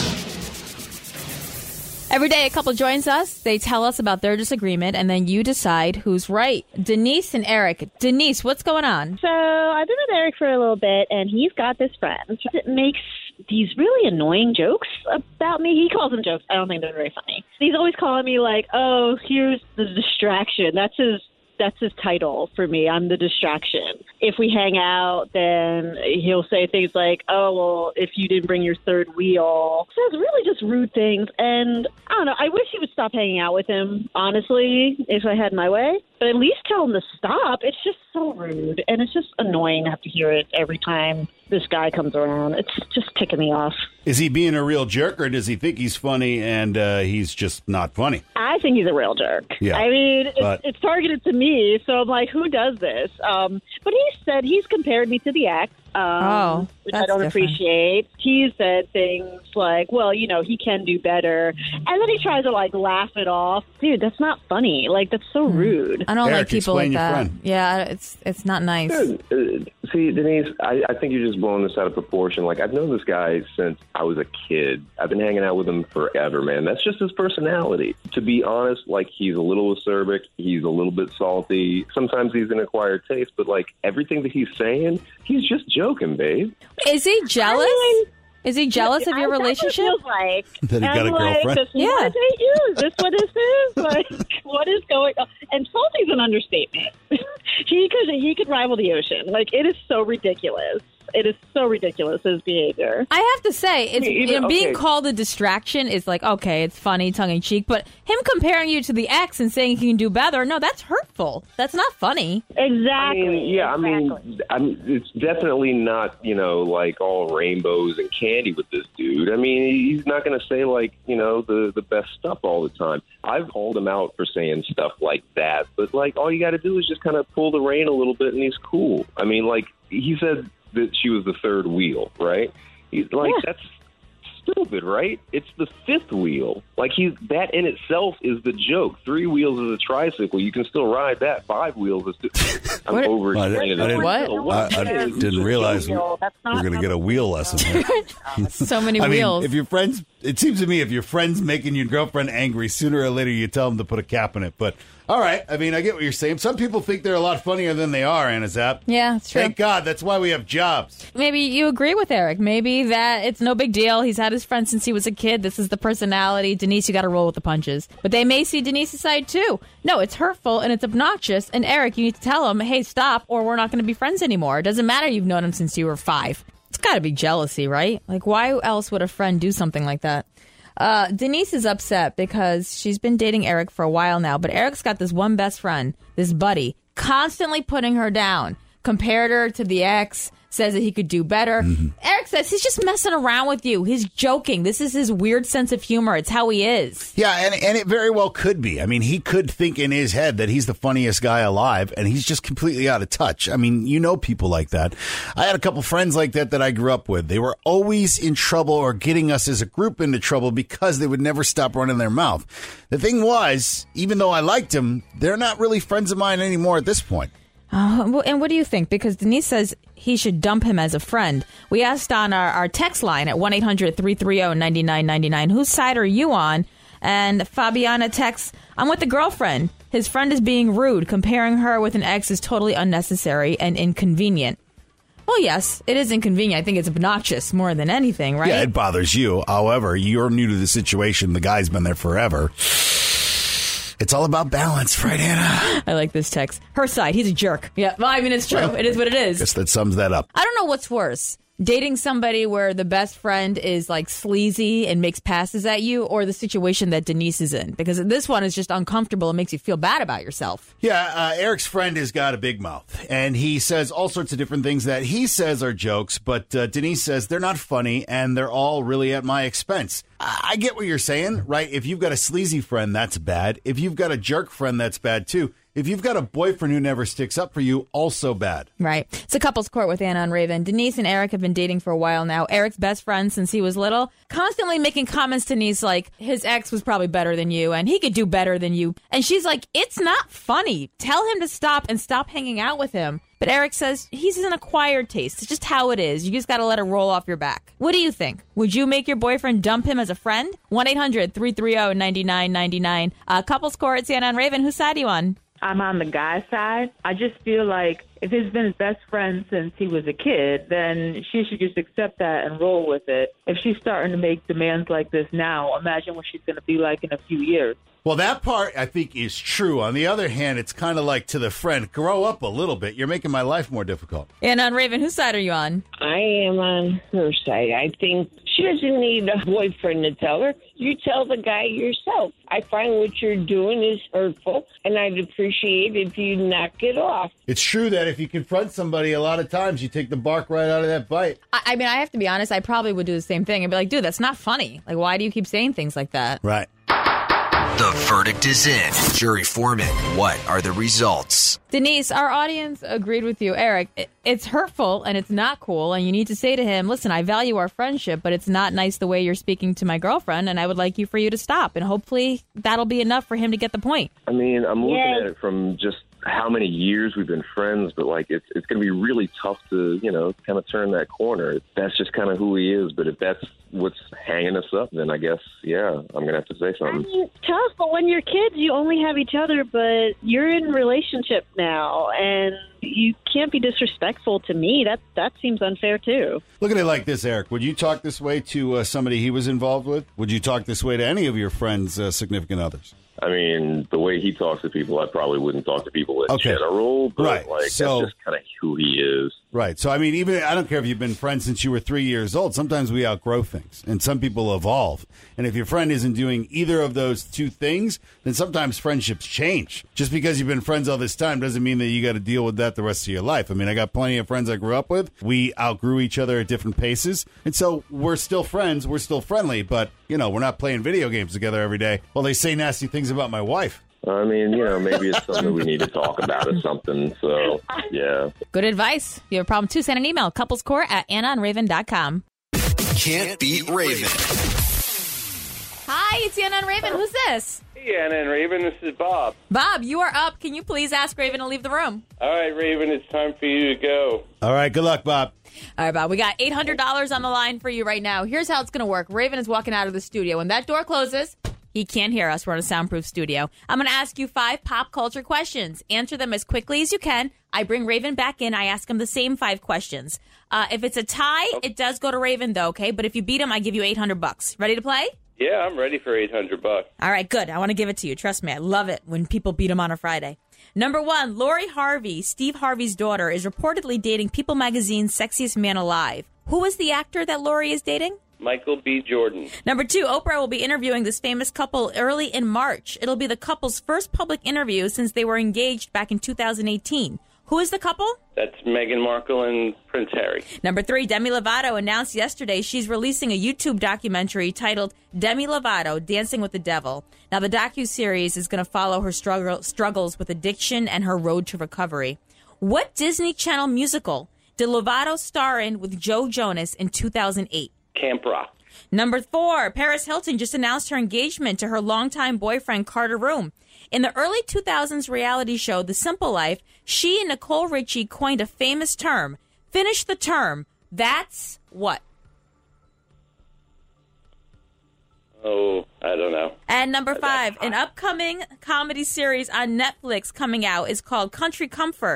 Every day, a couple joins us. They tell us about their disagreement, and then you decide who's right. Denise and Eric. Denise, what's going on? So I've been with Eric for a little bit, and he's got this friend that makes these really annoying jokes about me. He calls them jokes. I don't think they're very funny. He's always calling me like, "Oh, here's the distraction." That's his. That's his title for me. I'm the distraction. If we hang out, then he'll say things like, "Oh, well, if you didn't bring your third wheel." So it's really just rude things. And I don't know. I wish he would stop hanging out with him, honestly, if I had my way. But at least tell him to stop. It's just so rude. And it's just annoying to have to hear it every time this guy comes around. It's just ticking me off. Is he being a real jerk, or does he think he's funny and uh, he's just not funny? I think he's a real jerk. Yeah, I mean, it's, but- it's targeted to me, so I'm like, who does this? Um, but he said he's compared me to the ex, um, Oh, which I that's don't different. appreciate. He said things like, well, you know, he can do better. And then he tries to, like, laugh it off. Dude, that's not funny. Like, that's so rude. I don't Eric, like people like explain your that. friend. Yeah, it's it's not nice. Uh, see, Denise, I, I think you're just blowing this out of proportion. Like, I've known this guy since I was a kid. I've been hanging out with him forever, man. That's just his personality. To be honest, like, he's a little acerbic. He's a little bit salty. Sometimes he's an acquired taste, but, like, everything that he's saying, he's just joking, babe. Is he jealous? Is he jealous of your I- relationship? That's what it feels like. That he got I'm a like, girlfriend? does he want to date you? Is this what this is? Like, what is going on? And salty's an understatement. he could he could rival the ocean. Like, it is so ridiculous. It is so ridiculous, his behavior. I have to say, it's Even- you know, being okay. called a distraction is like, okay, it's funny, tongue in cheek, but him comparing you to the ex and saying he can do better, no, that's hurtful. That's not funny. Exactly. I mean, yeah, I mean, I mean, it's definitely not, you know, like all rainbows and candy with this dude. I mean, he's not going to say, like, you know, the, the best stuff all the time. I've called him out for saying stuff like that, but, like, all you got to do is just kind of pull the rein a little bit, and he's cool. I mean, like, he said that she was the third wheel, right? He's like, Yeah. that's stupid, right? It's the fifth wheel. Like, he's that in itself is the joke. Three wheels is a tricycle. You can still ride that. Five wheels is. Stu- I'm over I explaining didn't, I didn't, What? I, I didn't realize we That's we're not going to get a wheel lesson. Here. So many I wheels. mean, if your friends, it seems to me, if your friend's making your girlfriend angry, sooner or later you tell them to put a cap in it. But all right, I mean, I get what you're saying. Some people think they're a lot funnier than they are, Anna Zapp. Yeah, it's true. Thank God, that's why we have jobs. Maybe you agree with Eric. Maybe that it's no big deal. He's had his friend since he was a kid. This is the personality. Denise, you got to roll with the punches. But they may see Denise's side too. No, it's hurtful and it's obnoxious. And Eric, you need to tell him, hey, stop, or we're not going to be friends anymore. It doesn't matter you've known him since you were five. It's got to be jealousy, right? Like, why else would a friend do something like that? Uh, Denise is upset because she's been dating Eric for a while now, but Eric's got this one best friend, this buddy, constantly putting her down, compared her to the ex, says that he could do better. Mm-hmm. Eric says he's just messing around with you. He's joking. This is his weird sense of humor. It's how he is. Yeah, and, and it very well could be. I mean, he could think in his head that he's the funniest guy alive, and he's just completely out of touch. I mean, you know people like that. I had a couple friends like that that I grew up with. They were always in trouble or getting us as a group into trouble because they would never stop running their mouth. The thing was, even though I liked them, they're not really friends of mine anymore at this point. Uh, and what do you think? Because Denise says he should dump him as a friend. We asked on our, our text line at one eight hundred three three zero nine nine nine nine, whose side are you on? And Fabiana texts, I'm with the girlfriend. His friend is being rude. Comparing her with an ex is totally unnecessary and inconvenient. Well, yes, it is inconvenient. I think it's obnoxious more than anything, right? Yeah, it bothers you. However, you're new to the situation. The guy's been there forever. It's all about balance, right, Anna? I like this text. Her side, he's a jerk. Yeah, well, I mean, it's true. Well, it is what it is. Guess that sums that up. I don't know what's worse. Dating somebody where the best friend is like sleazy and makes passes at you, or the situation that Denise is in, because this one is just uncomfortable and makes you feel bad about yourself. Yeah, uh, Eric's friend has got a big mouth, and he says all sorts of different things that he says are jokes, but uh, Denise says they're not funny, and they're all really at my expense. I get what you're saying, right? If you've got a sleazy friend, that's bad. If you've got a jerk friend, that's bad, too. If you've got a boyfriend who never sticks up for you, also bad. Right. It's a couple's court with Anna and Raven. Denise and Eric have been dating for a while now. Eric's best friend since he was little, constantly making comments to Denise like, his ex was probably better than you, and he could do better than you. And she's like, it's not funny. Tell him to stop and stop hanging out with him. But Eric says he's an acquired taste. It's just how it is. You just got to let it roll off your back. What do you think? Would you make your boyfriend dump him as a friend? one eight hundred three three zero nine nine nine nine. Uh, couple's court, it's Anna and Raven. Whose side are you on? I'm on the guy's side. I just feel like if he's been his best friend since he was a kid, then she should just accept that and roll with it. If she's starting to make demands like this now, imagine what she's going to be like in a few years. Well, that part, I think, is true. On the other hand, it's kind of like to the friend, grow up a little bit. You're making my life more difficult. And on Raven, whose side are you on? I am on her side. I think she doesn't need a boyfriend to tell her. You tell the guy yourself. I find what you're doing is hurtful, and I'd appreciate if you knock it off. It's true that if you confront somebody, a lot of times you take the bark right out of that bite. I, I mean, I have to be honest, I probably would do the same thing. I'd be like, dude, that's not funny. Like, why do you keep saying things like that? Right. The verdict is in. Jury foreman, what are the results? Denise, our audience agreed with you. Eric, it, it's hurtful and it's not cool. And you need to say to him, listen, I value our friendship, but it's not nice the way you're speaking to my girlfriend. And I would like you for you to stop. And hopefully that'll be enough for him to get the point. I mean, I'm looking Yay. at it from just how many years we've been friends, but like it's it's going to be really tough to, you know, kind of turn that corner. That's just kind of who he is. But if that's what's hanging us up, then I guess, yeah, I'm going to have to say something. I mean, tough, but when you're kids, you only have each other, but you're in a relationship now, and you can't be disrespectful to me. That that seems unfair, too. Look at it like this, Eric. Would you talk this way to uh, somebody he was involved with? Would you talk this way to any of your friends' uh, significant others? I mean, the way he talks to people, I probably wouldn't talk to people in Okay. general, but Right. like So- that's just kind of who he is. Right. So, I mean, even I don't care if you've been friends since you were three years old. Sometimes we outgrow things, and some people evolve. And if your friend isn't doing either of those two things, then sometimes friendships change. Just because you've been friends all this time doesn't mean that you got to deal with that the rest of your life. I mean, I got plenty of friends I grew up with. We outgrew each other at different paces. And so we're still friends. We're still friendly. But, you know, we're not playing video games together every day. Well, they say nasty things about my wife. I mean, you know, maybe it's something we need to talk about or something. So, yeah. Good advice. If you have a problem, too, send an email. Couplescourt at anna and raven dot com. Can't beat Raven. Hi, it's Anna and Raven. Who's this? Hey, Anna and Raven, this is Bob. Bob, you are up. Can you please ask Raven to leave the room? All right, Raven, it's time for you to go. All right. Good luck, Bob. All right, Bob. We got eight hundred dollars on the line for you right now. Here's how it's going to work. Raven is walking out of the studio. When that door closes, he can't hear us. We're in a soundproof studio. I'm going to ask you five pop culture questions. Answer them as quickly as you can. I bring Raven back in. I ask him the same five questions. Uh, if it's a tie, it does go to Raven, though, okay? But if you beat him, I give you eight hundred bucks. Ready to play? Yeah, I'm ready for eight hundred bucks. All right, good. I want to give it to you. Trust me. I love it when people beat him on a Friday. Number one, Lori Harvey, Steve Harvey's daughter, is reportedly dating People Magazine's Sexiest Man Alive. Who is the actor that Lori is dating? Michael B. Jordan. Number two, Oprah will be interviewing this famous couple early in March. It'll be the couple's first public interview since they were engaged back in two thousand eighteen. Who is the couple? That's Meghan Markle and Prince Harry. Number three, Demi Lovato announced yesterday she's releasing a YouTube documentary titled Demi Lovato, Dancing with the Devil. Now, the docuseries is going to follow her struggle, struggles with addiction and her road to recovery. What Disney Channel musical did Lovato star in with Joe Jonas in two thousand eight? Camp Rock. Number four, Paris Hilton just announced her engagement to her longtime boyfriend, Carter Room. In the early two thousands reality show, The Simple Life, she and Nicole Richie coined a famous term. Finish the term. That's what? Oh, I don't know. And number five, an upcoming comedy series on Netflix coming out is called Country Comfort.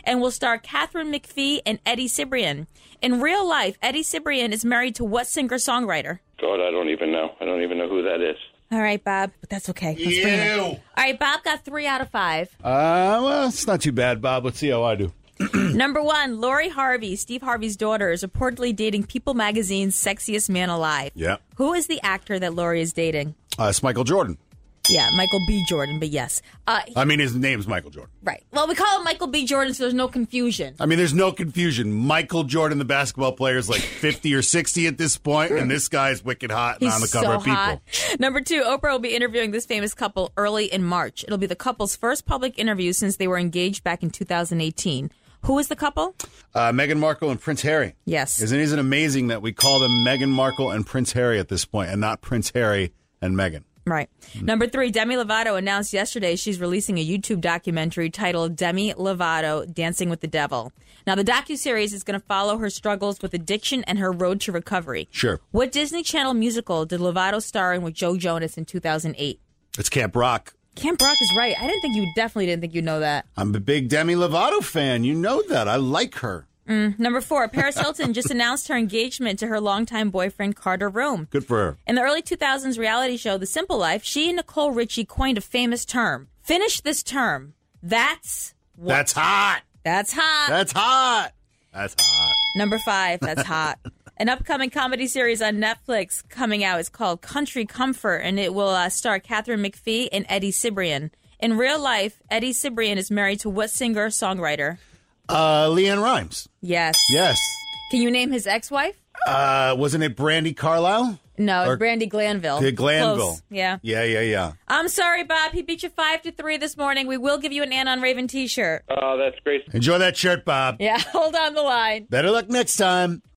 and will star Catherine McPhee and Eddie Cibrian. In real life, Eddie Cibrian is married to what singer-songwriter? God, I don't even know. I don't even know who that is. All right, Bob, but that's okay. Let's bring it. All right, Bob got three out of five. Uh, well, it's not too bad, Bob. Let's see how I do. Number one, Lori Harvey, Steve Harvey's daughter, is reportedly dating People Magazine's Sexiest Man Alive. Yeah. Who is the actor that Lori is dating? Uh, it's Michael Jordan. Yeah, Michael B. Jordan, but yes. Uh, I mean, his name's Michael Jordan. right. Well, we call him Michael B. Jordan, so there's no confusion. I mean, there's no confusion. Michael Jordan, the basketball player, is like fifty or sixty at this point, and this guy's wicked hot and He's on the cover so of People. hot. Number two, Oprah will be interviewing this famous couple early in March. It'll be the couple's first public interview since they were engaged back in two thousand eighteen. Who is the couple? Uh, Meghan Markle and Prince Harry. Yes. Isn't, isn't it amazing that we call them Meghan Markle and Prince Harry at this point and not Prince Harry and Meghan? Right. Number three, Demi Lovato announced yesterday she's releasing a YouTube documentary titled Demi Lovato, Dancing with the Devil. Now, the docuseries is going to follow her struggles with addiction and her road to recovery. Sure. What Disney Channel musical did Lovato star in with Joe Jonas in two thousand eight? It's Camp Rock. Camp Rock is right. I didn't think you definitely didn't think you know that. I'm a big Demi Lovato fan. You know that. I like her. Mm. Number four, Paris Hilton just announced her engagement to her longtime boyfriend, Carter Room. Good for her. In the early two thousands reality show, The Simple Life, she and Nicole Richie coined a famous term. Finish this term. That's what? That's hot. That's hot. That's hot. That's hot. Number five, that's hot. An upcoming comedy series on Netflix coming out is called Country Comfort, and it will uh, star Catherine McPhee and Eddie Cibrian. In real life, Eddie Cibrian is married to what singer-songwriter? Uh, Leanne Rimes. Yes. Yes. Can you name his ex-wife? Uh, wasn't it Brandy Carlisle? No, Or- Brandy Glanville. The Glanville. Close. Yeah. Yeah, yeah, yeah. I'm sorry, Bob. He beat you five to three this morning. We will give you an Ann on Raven T-shirt. Oh, that's great. Enjoy that shirt, Bob. Yeah, hold on the line. Better luck next time.